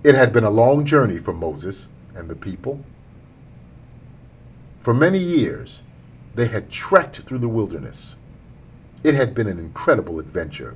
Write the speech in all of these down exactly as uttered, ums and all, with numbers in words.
It had been a long journey for Moses and the people. For many years, they had trekked through the wilderness. It had been an incredible adventure.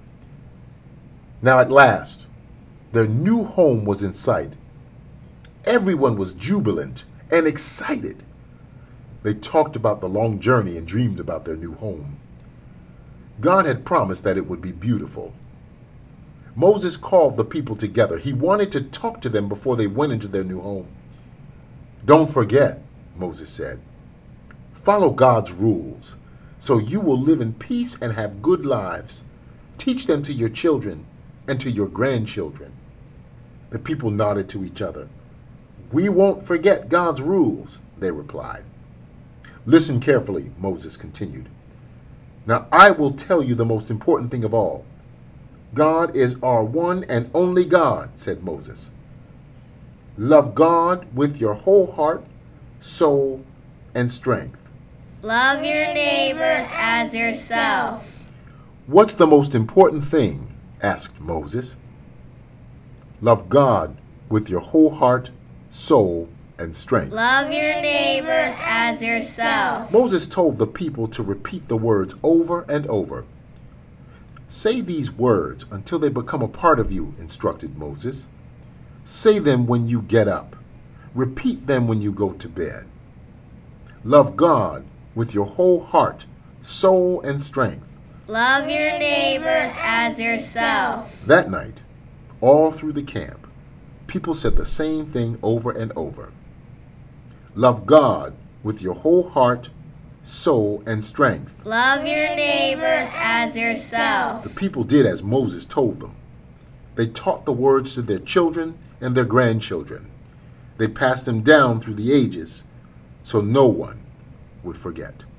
Now at last, their new home was in sight. Everyone was jubilant and excited. They talked about the long journey and dreamed about their new home. God had promised that it would be beautiful. Moses called the people together. He wanted to talk to them before they went into their new home. "Don't forget," Moses said, "follow God's rules so you will live in peace and have good lives. Teach them to your children and to your grandchildren." The people nodded to each other. "We won't forget God's rules," they replied. "Listen carefully," Moses continued. "Now I will tell you the most important thing of all. God is our one and only God," said Moses. "Love God with your whole heart, soul, and strength. Love your neighbors as yourself." "What's the most important thing?" asked Moses. "Love God with your whole heart, soul, and strength." Love your neighbors as yourself. Moses told the people to repeat the words over and over. "Say these words until they become a part of you," instructed Moses. "Say them when you get up. Repeat them when you go to bed. Love God with your whole heart, soul, and strength." Love your neighbors as yourself. That night, all through the camp, people said the same thing over and over. Love God with your whole heart, soul, and strength. Love your neighbors as yourself. The people did as Moses told them. They taught the words to their children and their grandchildren. They passed them down through the ages so no one would forget.